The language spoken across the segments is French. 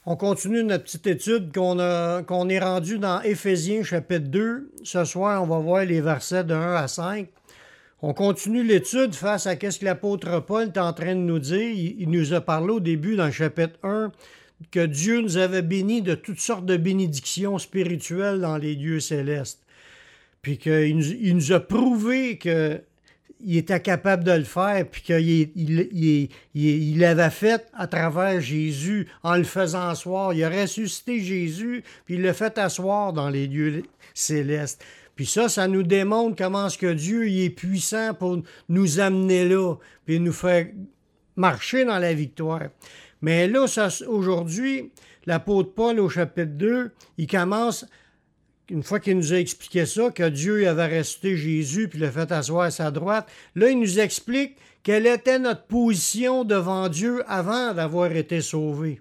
On continue notre petite étude qu'on est rendu dans Éphésiens chapitre 2. Ce soir, on va voir les versets de 1 à 5. On continue l'étude face à ce que l'apôtre Paul est en train de nous dire. Il nous a parlé au début dans le chapitre 1 que Dieu nous avait bénis de toutes sortes de bénédictions spirituelles dans les lieux célestes. Puis qu'il nous a prouvé qu'il était capable de le faire, puis qu'il l'avait fait à travers Jésus en le faisant asseoir. Il a ressuscité Jésus, puis il l'a fait asseoir dans les lieux célestes. Puis ça nous démontre comment est-ce que Dieu il est puissant pour nous amener là, puis nous faire marcher dans la victoire. Mais là, aujourd'hui, l'apôtre Paul, au chapitre 2, il commence, une fois qu'il nous a expliqué ça, que Dieu avait ressuscité Jésus puis l'a fait asseoir à sa droite, là, il nous explique quelle était notre position devant Dieu avant d'avoir été sauvés.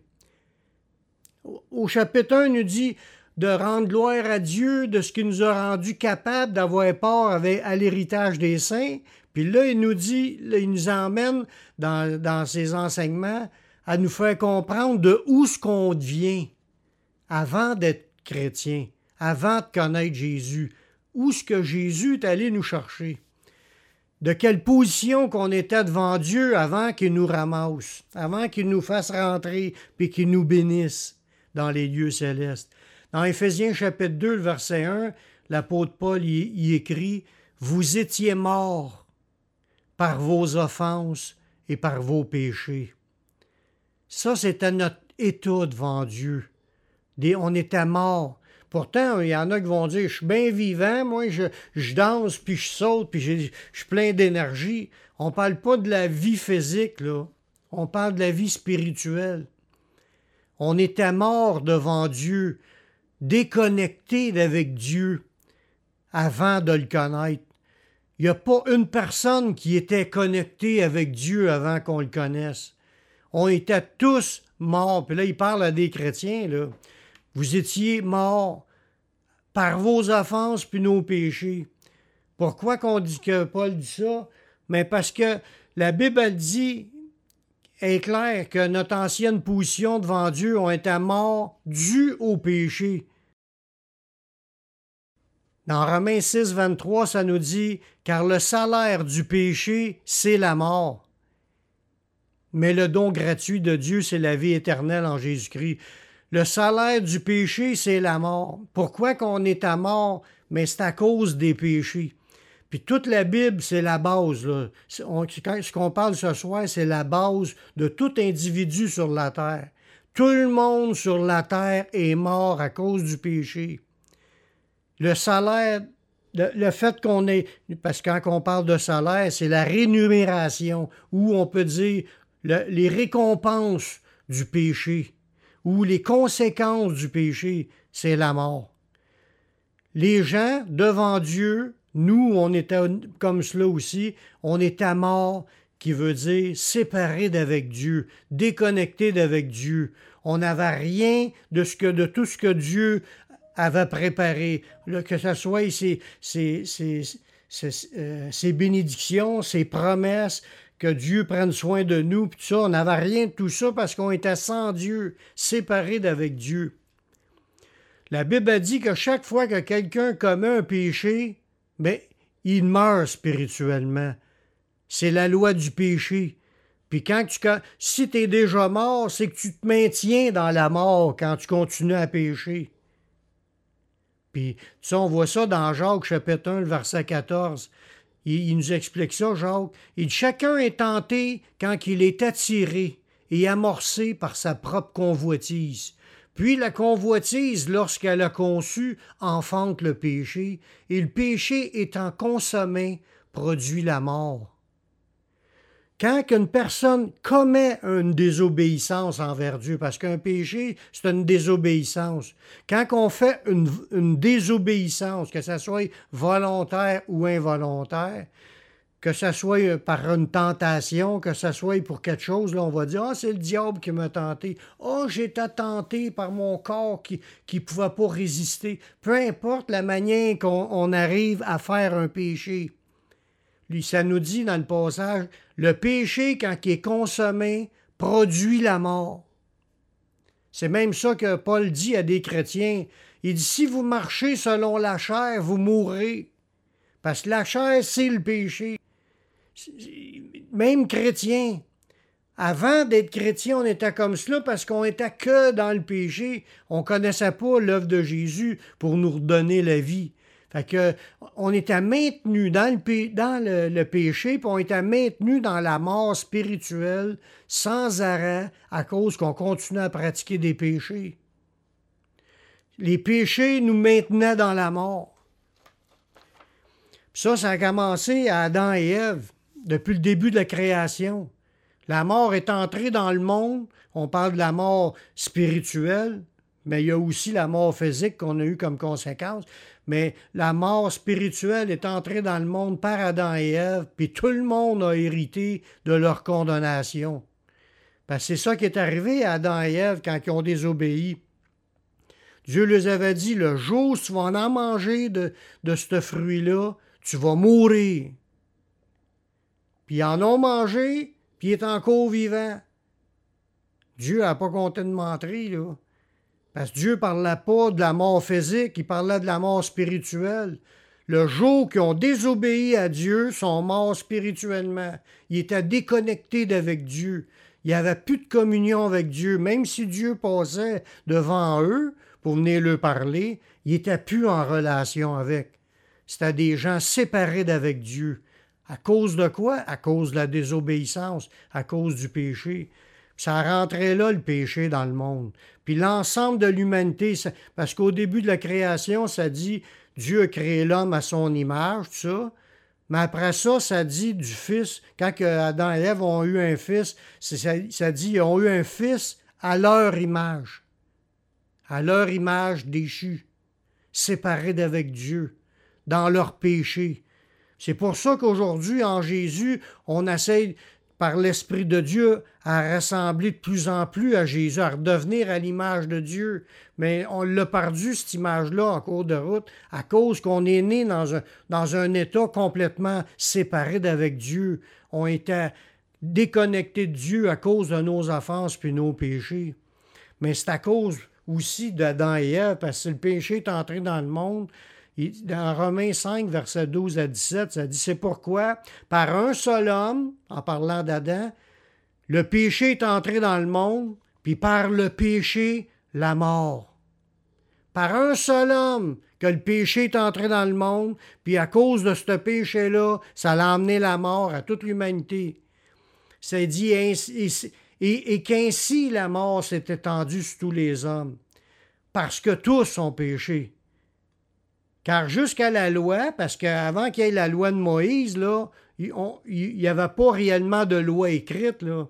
Au chapitre 1, il nous dit de rendre gloire à Dieu de ce qu'il nous a rendu capable d'avoir part à l'héritage des saints. Puis là, il nous emmène dans ses enseignements à nous faire comprendre de où ce qu'on devient avant d'être chrétien, avant de connaître Jésus. Où ce que Jésus est allé nous chercher. De quelle position qu'on était devant Dieu avant qu'il nous ramasse, avant qu'il nous fasse rentrer puis qu'il nous bénisse dans les lieux célestes. Dans Éphésiens chapitre 2, le verset 1, l'apôtre Paul y écrit « Vous étiez morts par vos offenses et par vos péchés. » Ça, c'était notre état devant Dieu. On était morts. Pourtant, il y en a qui vont dire « Je suis bien vivant, moi, je danse, puis je saute, puis je suis plein d'énergie. » On ne parle pas de la vie physique, là. On parle de la vie spirituelle. On était morts devant Dieu, déconnectés d'avec Dieu avant de le connaître. Il n'y a pas une personne qui était connectée avec Dieu avant qu'on le connaisse. On était tous morts. Puis là, il parle à des chrétiens, là. Vous étiez morts par vos offenses puis nos péchés. Pourquoi qu'on dit que Paul dit ça? Mais parce que la Bible elle dit, est clair que notre ancienne position devant Dieu, on était morts dû au péché. Dans Romains 6, 23, ça nous dit « Car le salaire du péché, c'est la mort. Mais le don gratuit de Dieu, c'est la vie éternelle en Jésus-Christ. » Le salaire du péché, c'est la mort. Pourquoi qu'on est à mort? Mais c'est à cause des péchés. Puis toute la Bible, c'est la base, là. Ce qu'on parle ce soir, c'est la base de tout individu sur la terre. Tout le monde sur la terre est mort à cause du péché. Le salaire, le fait qu'on est... Parce que quand on parle de salaire, c'est la rémunération, ou on peut dire les récompenses du péché, ou les conséquences du péché, c'est la mort. Les gens, devant Dieu, nous, on était comme cela aussi, on était morts, qui veut dire séparés d'avec Dieu, déconnectés d'avec Dieu. On n'avait rien de tout ce que Dieu avait préparé, que ce soit ses bénédictions, ses promesses, que Dieu prenne soin de nous, puis tout ça. On n'avait rien de tout ça parce qu'on était sans Dieu, séparés d'avec Dieu. La Bible a dit que chaque fois que quelqu'un commet un péché, il meurt spirituellement. C'est la loi du péché. Puis si tu es déjà mort, c'est que tu te maintiens dans la mort quand tu continues à pécher. Puis, ça, on voit ça dans Jacques, chapitre 1, le verset 14. Il nous explique ça, Jacques. Il dit, chacun est tenté quand il est attiré et amorcé par sa propre convoitise. Puis la convoitise, lorsqu'elle a conçu, enfante le péché, et le péché étant consommé, produit la mort. Quand une personne commet une désobéissance envers Dieu, parce qu'un péché, c'est une désobéissance. Quand on fait une désobéissance, que ce soit volontaire ou involontaire, que ce soit par une tentation, que ce soit pour quelque chose, là, on va dire « Ah, c'est le diable qui m'a tenté. Ah, j'étais tenté par mon corps qui ne pouvait pas résister. » Peu importe la manière qu'on arrive à faire un péché. Lui, ça nous dit dans le passage, le péché, quand il est consommé, produit la mort. C'est même ça que Paul dit à des chrétiens. Il dit, si vous marchez selon la chair, vous mourrez. Parce que la chair, c'est le péché. Même chrétien. Avant d'être chrétien, on était comme cela parce qu'on était que dans le péché. On ne connaissait pas l'œuvre de Jésus pour nous redonner la vie. Fait que on était maintenu dans le péché, puis on était maintenu dans la mort spirituelle sans arrêt à cause qu'on continuait à pratiquer des péchés. Les péchés nous maintenaient dans la mort. Puis ça a commencé à Adam et Ève, depuis le début de la création. La mort est entrée dans le monde. On parle de la mort spirituelle, mais il y a aussi la mort physique qu'on a eue comme conséquence. Mais la mort spirituelle est entrée dans le monde par Adam et Ève, puis tout le monde a hérité de leur condamnation. Parce que c'est ça qui est arrivé à Adam et Ève quand ils ont désobéi. Dieu leur avait dit, le jour où tu vas en manger de ce fruit-là, tu vas mourir. Puis ils en ont mangé, puis il est encore vivant. Dieu n'a pas compté de mentir, là. Parce que Dieu ne parlait pas de la mort physique, il parlait de la mort spirituelle. Le jour qu'ils ont désobéi à Dieu, ils sont morts spirituellement. Ils étaient déconnectés d'avec Dieu. Il n'y avait plus de communion avec Dieu. Même si Dieu passait devant eux pour venir leur parler, ils n'étaient plus en relation avec. C'était des gens séparés d'avec Dieu. À cause de quoi? À cause de la désobéissance, à cause du péché. Ça rentrait là, le péché, dans le monde. Puis l'ensemble de l'humanité, parce qu'au début de la création, ça dit Dieu a créé l'homme à son image, tout ça. Mais après ça, ça dit du Fils. Quand Adam et Ève ont eu un fils, ça dit ils ont eu un fils à leur image. À leur image déchue, séparés d'avec Dieu, dans leur péché. C'est pour ça qu'aujourd'hui, en Jésus, on essaye, par l'Esprit de Dieu, à ressembler de plus en plus à Jésus, à redevenir à l'image de Dieu. Mais on l'a perdu, cette image-là, en cours de route, à cause qu'on est né dans un état complètement séparé d'avec Dieu. On était déconnectés de Dieu à cause de nos offenses puis nos péchés. Mais c'est à cause aussi d'Adam et Ève, parce que le péché est entré dans le monde. Dans Romains 5, versets 12 à 17, ça dit « C'est pourquoi, par un seul homme, en parlant d'Adam, le péché est entré dans le monde, puis par le péché, la mort. Par un seul homme que le péché est entré dans le monde, puis à cause de ce péché-là, ça a amené la mort à toute l'humanité. C'est dit et qu'ainsi la mort s'est étendue sur tous les hommes, parce que tous ont péché. » Car jusqu'à la loi, parce qu'avant qu'il y ait la loi de Moïse, là, il n'y avait pas réellement de loi écrite, là.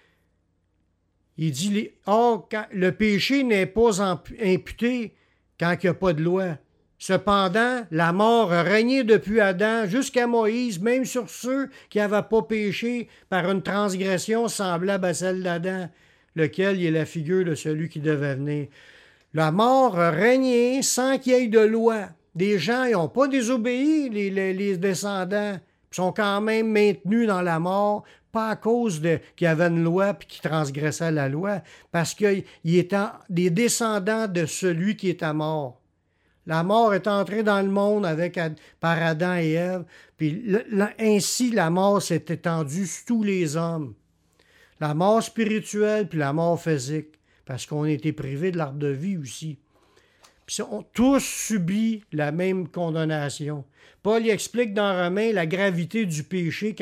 Il dit, le péché n'est pas imputé quand il n'y a pas de loi. Cependant, la mort a régné depuis Adam jusqu'à Moïse, même sur ceux qui n'avaient pas péché par une transgression semblable à celle d'Adam, lequel est la figure de celui qui devait venir. La mort a régné sans qu'il y ait de loi. Des gens, ils n'ont pas désobéi, les descendants, ils sont quand même maintenus dans la mort, pas à cause qu'il y avait une loi et qu'ils transgressaient la loi, parce qu'ils étaient des descendants de celui qui était mort. La mort est entrée dans le monde par Adam et Ève, puis ainsi la mort s'est étendue sur tous les hommes. La mort spirituelle puis la mort physique, parce qu'on a été privés de l'arbre de vie aussi. Puis ont tous subi la même condamnation. Paul y explique dans Romains la gravité du péché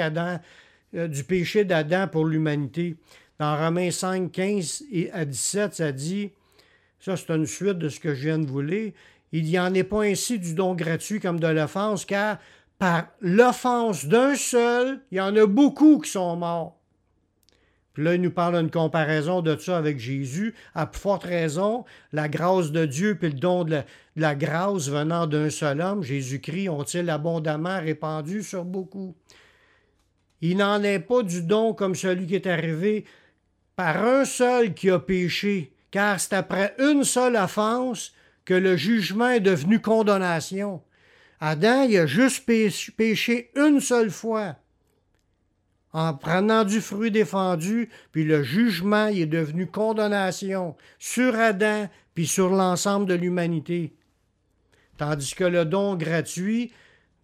d'Adam pour l'humanité. Dans Romains 5, 15 à 17, ça dit, ça c'est une suite de ce que je viens de vous lire, il n'y en est pas ainsi du don gratuit comme de l'offense, car par l'offense d'un seul, il y en a beaucoup qui sont morts. Puis là, il nous parle d'une comparaison de ça avec Jésus. À plus forte raison, la grâce de Dieu puis le don de la grâce venant d'un seul homme, Jésus-Christ, ont-ils abondamment répandu sur beaucoup. Il n'en est pas du don comme celui qui est arrivé par un seul qui a péché, car c'est après une seule offense que le jugement est devenu condamnation. Adam, il a juste péché une seule fois. en prenant du fruit défendu, puis le jugement il est devenu condamnation sur Adam, puis sur l'ensemble de l'humanité. Tandis que le don gratuit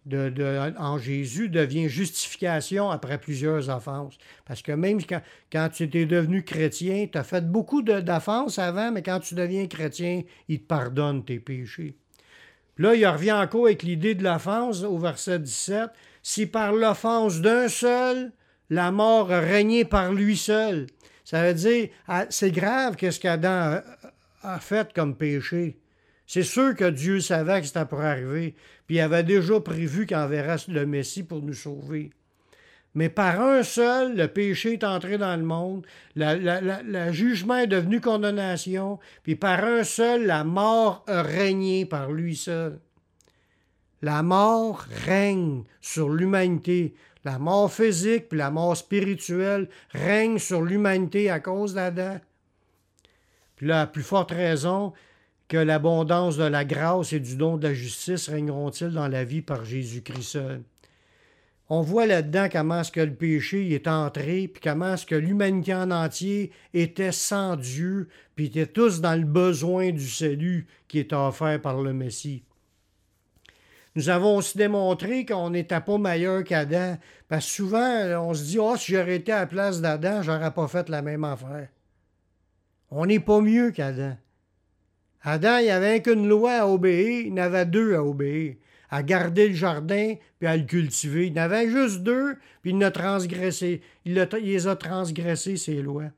en Jésus devient justification après plusieurs offenses. Parce que même quand tu étais devenu chrétien, tu as fait beaucoup d'offenses avant, mais quand tu deviens chrétien, il te pardonne tes péchés. Puis là, il revient encore avec l'idée de l'offense au verset 17. Si par l'offense d'un seul, la mort a régné par lui seul. Ça veut dire, c'est grave qu'est-ce qu'Adam a fait comme péché. C'est sûr que Dieu savait que c'était pour arriver, puis il avait déjà prévu qu'il enverrait le Messie pour nous sauver. Mais par un seul, le péché est entré dans le monde, le jugement est devenu condamnation, puis par un seul, la mort a régné par lui seul. La mort règne sur l'humanité. La mort physique puis la mort spirituelle règnent sur l'humanité à cause d'Adam. Puis là, à plus forte raison que l'abondance de la grâce et du don de la justice régneront-ils dans la vie par Jésus-Christ seul. On voit là-dedans comment est-ce que le péché est entré, puis comment est-ce que l'humanité en entier était sans Dieu, puis étaient tous dans le besoin du salut qui est offert par le Messie. Nous avons aussi démontré qu'on n'était pas meilleur qu'Adam, parce que souvent, on se dit « Ah, si j'aurais été à la place d'Adam, j'aurais pas fait la même affaire. » On n'est pas mieux qu'Adam. Adam, il n'y avait qu'une loi à obéir, il y en avait deux à obéir. À garder le jardin, puis à le cultiver. Il y en avait juste deux, puis il les a transgressés, ces lois.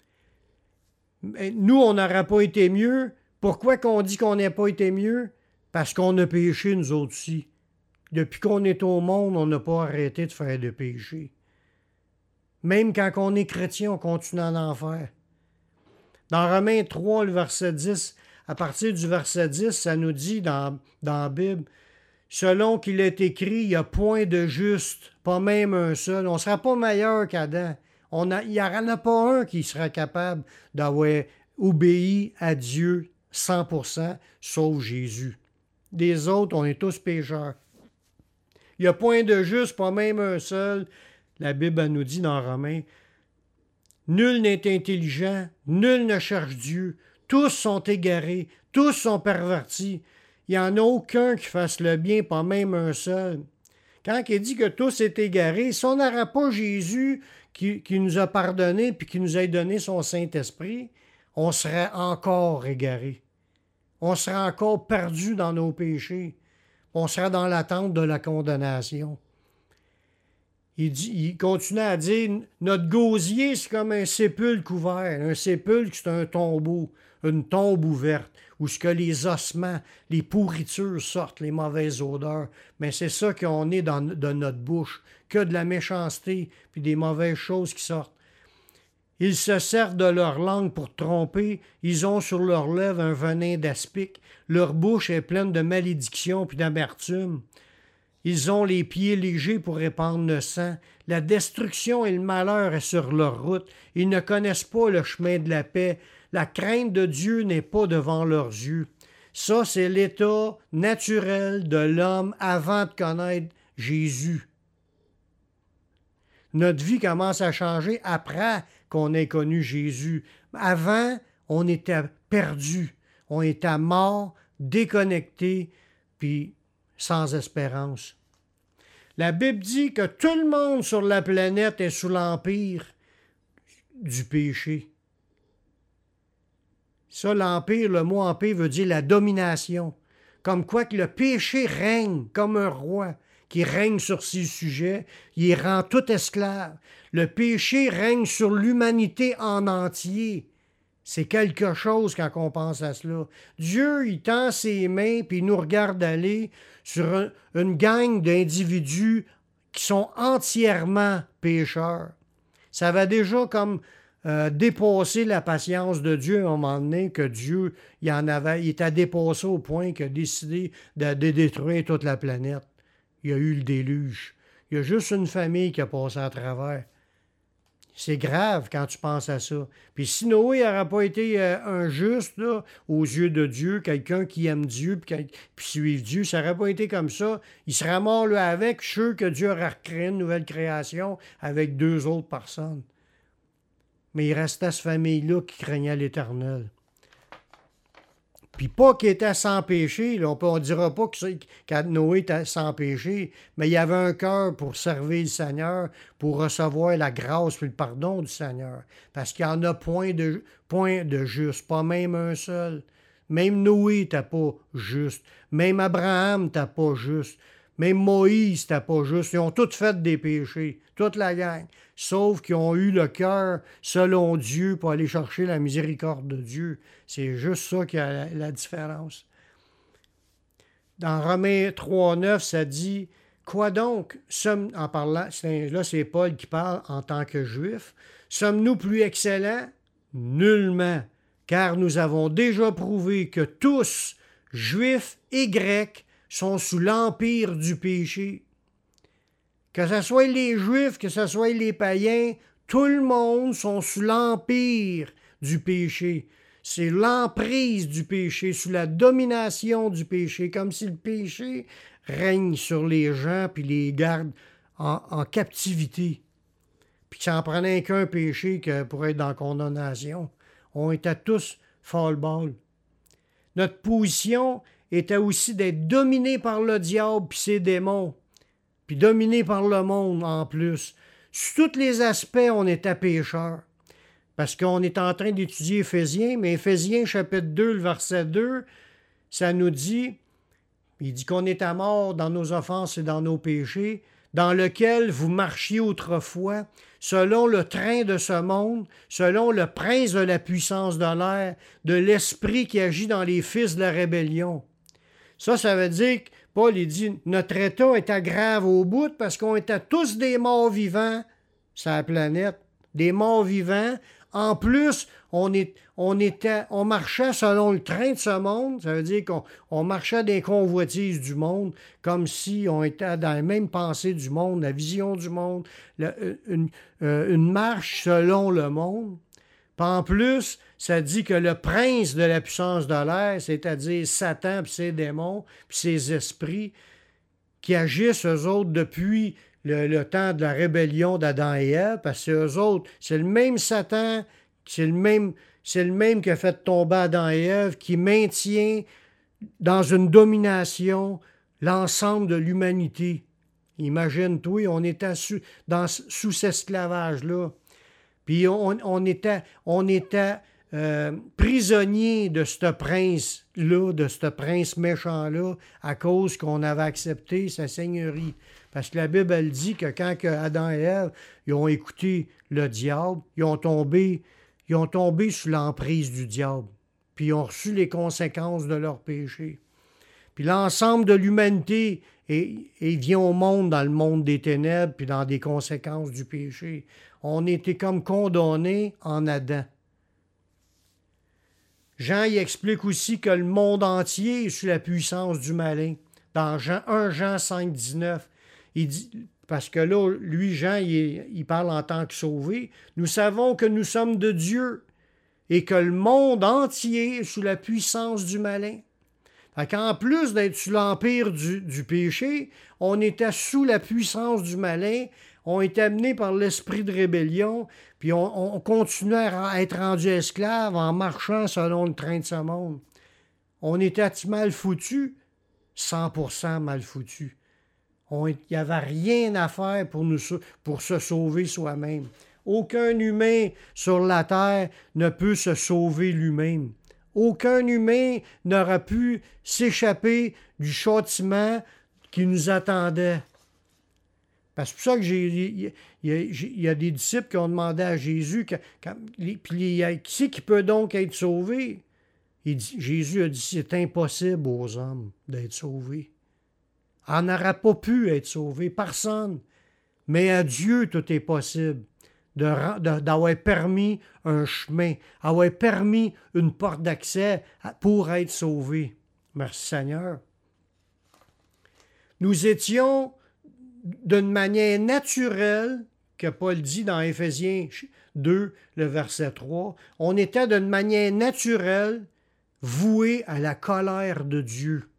Mais nous, on n'aurait pas été mieux. Pourquoi qu'on dit qu'on n'a pas été mieux? Parce qu'on a péché, nous autres aussi. Depuis qu'on est au monde, on n'a pas arrêté de faire de péché. Même quand on est chrétien, on continue à en faire. Dans Romains 3, le verset 10, à partir du verset 10, ça nous dit dans la Bible, « Selon qu'il est écrit, il n'y a point de juste, pas même un seul. » On ne sera pas meilleur qu'Adam. Il n'y en a pas un qui sera capable d'avoir obéi à Dieu 100%, sauf Jésus. Des autres, on est tous pécheurs. Il n'y a point de juste, pas même un seul. La Bible nous dit dans Romains, « Nul n'est intelligent, nul ne cherche Dieu. Tous sont égarés, tous sont pervertis. Il n'y en a aucun qui fasse le bien, pas même un seul. » Quand il dit que tous sont égarés, si on n'aurait pas Jésus qui nous a pardonné puis qui nous a donné son Saint-Esprit, on serait encore égarés. On serait encore perdu dans nos péchés. On serait dans l'attente de la condamnation. Il continue à dire, notre gosier, c'est comme un sépulcre couvert. Un sépulcre, c'est un tombeau, une tombe ouverte, où ce que les ossements, les pourritures sortent, les mauvaises odeurs. Mais c'est ça qu'on est de notre bouche, que de la méchanceté, puis des mauvaises choses qui sortent. Ils se servent de leur langue pour tromper, ils ont sur leurs lèvres un venin d'aspic, leur bouche est pleine de malédiction puis d'amertume. Ils ont les pieds légers pour répandre le sang. La destruction et le malheur est sur leur route. Ils ne connaissent pas le chemin de la paix. La crainte de Dieu n'est pas devant leurs yeux. Ça, c'est l'état naturel de l'homme avant de connaître Jésus. Notre vie commence à changer après qu'on ait connu Jésus. Avant, on était perdu. On était mort, déconnecté, puis sans espérance. La Bible dit que tout le monde sur la planète est sous l'empire du péché. Ça, l'empire, le mot empire veut dire la domination. Comme quoi que le péché règne comme un roi qui règne sur ses sujets, il rend tout esclave. Le péché règne sur l'humanité en entier. C'est quelque chose quand on pense à cela. Dieu, il tend ses mains puis il nous regarde aller sur une gang d'individus qui sont entièrement pécheurs. Ça va déjà comme dépasser la patience de Dieu à un moment donné, que Dieu, il était dépassé au point qu'il a décidé de détruire toute la planète. Il y a eu le déluge. Il y a juste une famille qui a passé à travers. C'est grave quand tu penses à ça. Puis si Noé n'aurait pas été un juste là, aux yeux de Dieu, quelqu'un qui aime Dieu puis suive Dieu, ça n'aurait pas été comme ça. Il serait mort là avec. Je suis sûr que Dieu aurait recréé une nouvelle création avec 2 autres personnes. Mais il restait cette famille-là qui craignait l'Éternel. Puis pas qu'il était sans péché, là, on ne dira pas que Noé était sans péché, mais il y avait un cœur pour servir le Seigneur, pour recevoir la grâce et le pardon du Seigneur. Parce qu'il n'y en a point de juste, pas même un seul. Même Noé n'était pas juste. Même Abraham n'était pas juste. Même Moïse n'était pas juste. Ils ont tous fait des péchés, toute la gang. Sauf qu'ils ont eu le cœur selon Dieu pour aller chercher la miséricorde de Dieu. C'est juste ça qui a la différence. Dans Romains 3,9, ça dit « Quoi donc, en parlant, là c'est Paul qui parle en tant que juif, sommes-nous plus excellents? Nullement, car nous avons déjà prouvé que tous, juifs et grecs, sont sous l'empire du péché. » Que ce soit les Juifs, que ce soit les païens, tout le monde sont sous l'empire du péché. C'est l'emprise du péché, sous la domination du péché, comme si le péché règne sur les gens puis les garde en captivité. Puis que ça en prenait qu'un péché pour être dans la condamnation. On était tous fall-ball. Notre position était aussi d'être dominé par le diable puis ses démons, puis dominé par le monde en plus. Sur tous les aspects, on était pécheurs. Parce qu'on est en train d'étudier Éphésiens, mais Éphésiens chapitre 2, le verset 2, ça nous dit, il dit qu'on est à mort dans nos offenses et dans nos péchés, dans lequel vous marchiez autrefois, selon le train de ce monde, selon le prince de la puissance de l'air, de l'esprit qui agit dans les fils de la rébellion. Ça veut dire que Paul il dit, notre état était grave au bout parce qu'on était tous des morts vivants sur la planète, des morts vivants. En plus, on marchait selon le train de ce monde. Ça veut dire qu'on marchait des convoitises du monde, comme si on était dans la même pensée du monde, la vision du monde, une marche selon le monde. Puis en plus, ça dit que le prince de la puissance de l'air, c'est-à-dire Satan puis ses démons, puis ses esprits, qui agissent eux autres depuis le temps de la rébellion d'Adam et Ève, parce que eux autres, c'est le même Satan, c'est le même qui a fait tomber Adam et Ève, qui maintient dans une domination l'ensemble de l'humanité. Imagine-toi, on était sous cet esclavage-là. Puis on était prisonnier de ce prince-là, de ce prince méchant-là, à cause qu'on avait accepté sa seigneurie. Parce que la Bible, elle dit que quand Adam et Ève ils ont écouté le diable, ils ont tombé sous l'emprise du diable. Puis ils ont reçu les conséquences de leur péché. Puis l'ensemble de l'humanité vient au monde dans le monde des ténèbres, puis dans des conséquences du péché. On était comme condamnés en Adam. Jean il explique aussi que le monde entier est sous la puissance du malin. Dans 1 Jean 5, 19, il dit, parce que là, lui, Jean, il parle en tant que sauvé. Nous savons que nous sommes de Dieu et que le monde entier est sous la puissance du malin. En plus d'être sous l'empire du péché, on était sous la puissance du malin, on était amené par l'esprit de rébellion, puis on continuait à être rendu esclave en marchant selon le train de ce monde. On était mal foutus, 100% mal foutus. Il n'y avait rien à faire pour se sauver soi-même. Aucun humain sur la terre ne peut se sauver lui-même. Aucun humain n'aurait pu s'échapper du châtiment qui nous attendait. Parce que c'est pour ça que il y a des disciples qui ont demandé à Jésus, qui c'est qui peut donc être sauvé? Jésus a dit, c'est impossible aux hommes d'être sauvés. On n'aurait pas pu être sauvé, personne. Mais à Dieu, tout est possible. D'avoir permis un chemin, avoir permis une porte d'accès pour être sauvé. Merci Seigneur. Nous étions d'une manière naturelle que Paul dit dans Éphésiens 2, le verset 3, on était d'une manière naturelle voués à la colère de Dieu.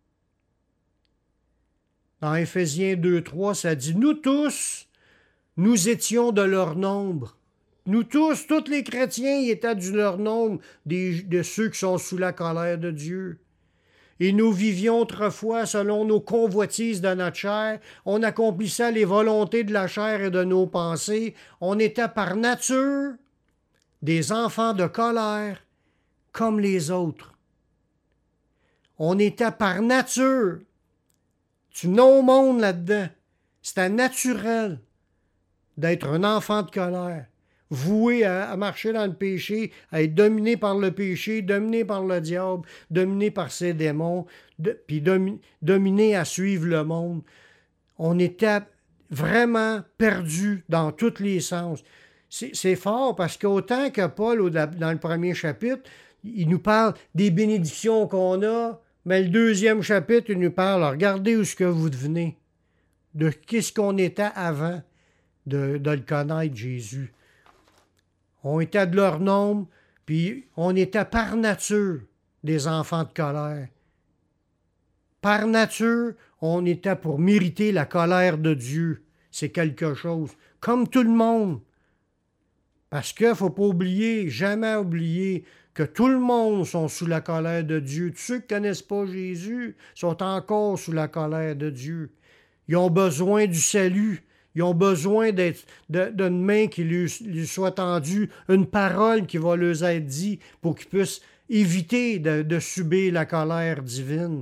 Dans Éphésiens 2, 3, ça dit « Nous tous, nous étions de leur nombre. » Nous tous les chrétiens, ils étaient de leur nombre de ceux qui sont sous la colère de Dieu. Et nous vivions autrefois selon nos convoitises de notre chair. On accomplissait les volontés de la chair et de nos pensées. On était par nature des enfants de colère comme les autres. On était par nature. Tu n'as au monde là-dedans. C'était naturel d'être un enfant de colère, voué à marcher dans le péché, à être dominé par le péché, dominé par le diable, dominé par ses démons, puis dominé à suivre le monde. On était vraiment perdus dans tous les sens. C'est fort parce qu'autant que Paul, dans le premier chapitre, il nous parle des bénédictions qu'on a, mais le deuxième chapitre, il nous parle, regardez où est-ce que vous devenez, de qu'est-ce qu'on était avant de le connaître, Jésus. On était de leur nombre, puis on était par nature des enfants de colère. Par nature, on était pour mériter la colère de Dieu. C'est quelque chose. Comme tout le monde. Parce qu'il ne faut pas oublier, jamais oublier, que tout le monde sont sous la colère de Dieu. Tous ceux qui ne connaissent pas Jésus sont encore sous la colère de Dieu. Ils ont besoin du salut. Ils ont besoin d'une main qui lui soit tendue, une parole qui va leur être dite pour qu'ils puissent éviter de subir la colère divine.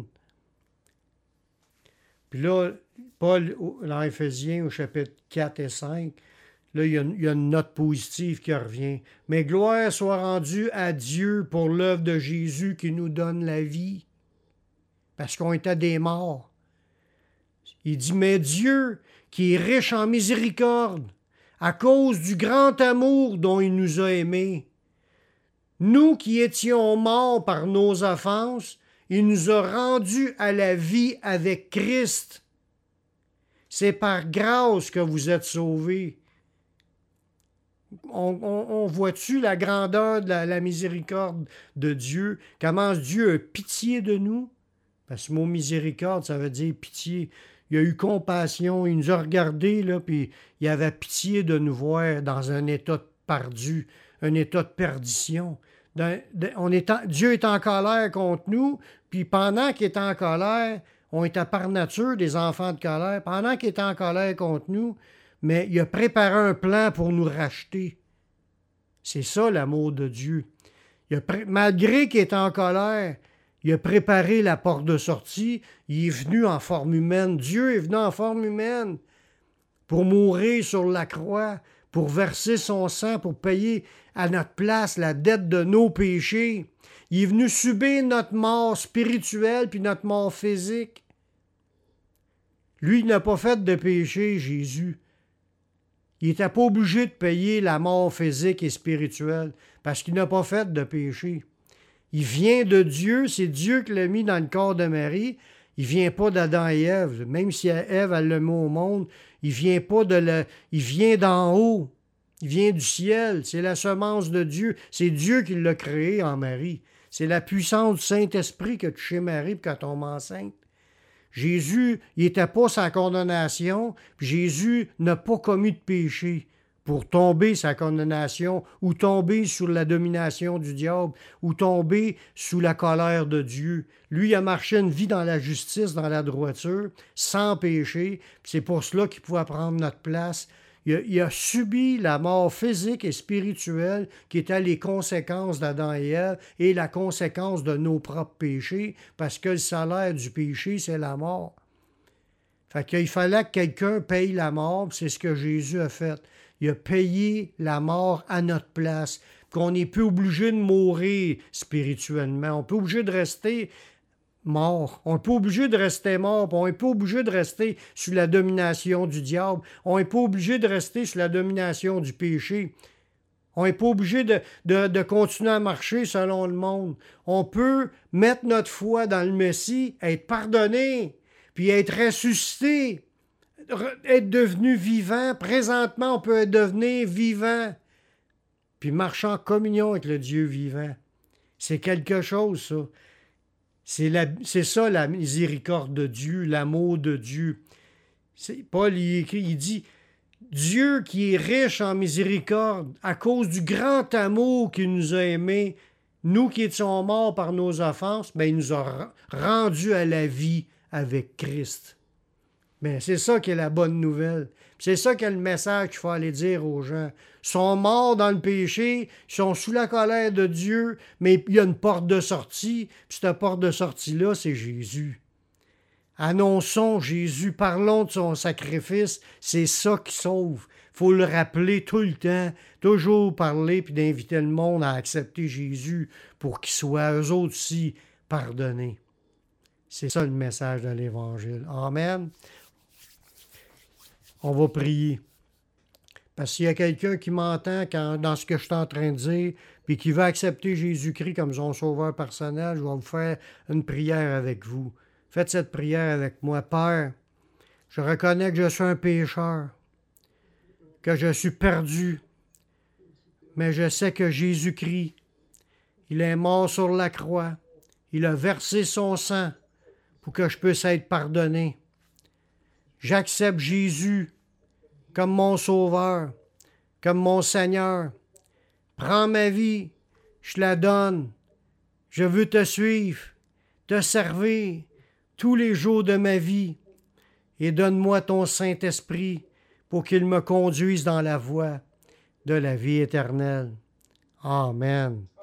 Puis là, Paul, dans Éphésiens, au chapitre 4 et 5, là, il y a une note positive qui revient. « Mais gloire soit rendue à Dieu pour l'œuvre de Jésus qui nous donne la vie. » Parce qu'on était des morts. Il dit « Mais Dieu, qui est riche en miséricorde, à cause du grand amour dont il nous a aimés, nous qui étions morts par nos offenses, il nous a rendus à la vie avec Christ. C'est par grâce que vous êtes sauvés. » On voit-tu la grandeur de la miséricorde de Dieu? Comment Dieu a pitié de nous? Parce que le mot miséricorde, ça veut dire pitié. Il a eu compassion, il nous a regardés, là, puis il avait pitié de nous voir dans un état perdu, un état de perdition. Dieu est en colère contre nous, puis pendant qu'il est en colère, on était par nature des enfants de colère. Pendant qu'il est en colère contre nous, mais il a préparé un plan pour nous racheter. C'est ça l'amour de Dieu. Malgré qu'il est en colère, il a préparé la porte de sortie. Il est venu en forme humaine. Dieu est venu en forme humaine pour mourir sur la croix, pour verser son sang, pour payer à notre place la dette de nos péchés. Il est venu subir notre mort spirituelle puis notre mort physique. Lui, il n'a pas fait de péché, Jésus. Il n'était pas obligé de payer la mort physique et spirituelle parce qu'il n'a pas fait de péché. Il vient de Dieu, c'est Dieu qui l'a mis dans le corps de Marie. Il ne vient pas d'Adam et Ève. Même si Ève, elle le met au monde, il vient d'en haut. Il vient du ciel. C'est la semence de Dieu. C'est Dieu qui l'a créé en Marie. C'est la puissance du Saint-Esprit qui a touché Marie quand elle tombe enceinte. Jésus, il n'était pas sa condamnation, puis Jésus n'a pas commis de péché pour tomber sa condamnation ou tomber sous la domination du diable ou tomber sous la colère de Dieu. Lui, il a marché une vie dans la justice, dans la droiture, sans péché, puis c'est pour cela qu'il pouvait prendre notre place. Il a subi la mort physique et spirituelle qui étaient les conséquences d'Adam et Ève et la conséquence de nos propres péchés, parce que le salaire du péché, c'est la mort. Fait qu'il fallait que quelqu'un paye la mort, c'est ce que Jésus a fait. Il a payé la mort à notre place, qu'on n'est plus obligé de mourir spirituellement. On n'est pas obligé de rester mort. On n'est pas obligé de rester mort. On n'est pas obligé de rester sous la domination du diable. On n'est pas obligé de rester sous la domination du péché. On n'est pas obligé de continuer à marcher selon le monde. On peut mettre notre foi dans le Messie, être pardonné, puis être ressuscité être devenu vivant. Présentement, on peut devenir vivant, puis marcher en communion avec le Dieu vivant. C'est quelque chose, ça. C'est ça la miséricorde de Dieu, l'amour de Dieu. Paul il écrit, il dit, Dieu qui est riche en miséricorde, à cause du grand amour qu'il nous a aimés, nous qui étions morts par nos offenses, ben, il nous a rendus à la vie avec Christ. Mais c'est ça qui est la bonne nouvelle. C'est ça qui est le message qu'il faut aller dire aux gens. Ils sont morts dans le péché, ils sont sous la colère de Dieu, mais il y a une porte de sortie, puis cette porte de sortie-là, c'est Jésus. Annonçons Jésus, parlons de son sacrifice, c'est ça qui sauve. Il faut le rappeler tout le temps, toujours parler, puis d'inviter le monde à accepter Jésus pour qu'ils soient eux autres aussi pardonnés. C'est ça le message de l'Évangile. Amen. On va prier. Parce qu'il y a quelqu'un qui m'entend dans ce que je suis en train de dire, puis qui veut accepter Jésus-Christ comme son sauveur personnel, je vais vous faire une prière avec vous. Faites cette prière avec moi. Père, je reconnais que je suis un pécheur, que je suis perdu, mais je sais que Jésus-Christ, il est mort sur la croix, il a versé son sang pour que je puisse être pardonné. J'accepte Jésus comme mon sauveur, comme mon Seigneur. Prends ma vie, je la donne. Je veux te suivre, te servir tous les jours de ma vie et donne-moi ton Saint-Esprit pour qu'il me conduise dans la voie de la vie éternelle. Amen.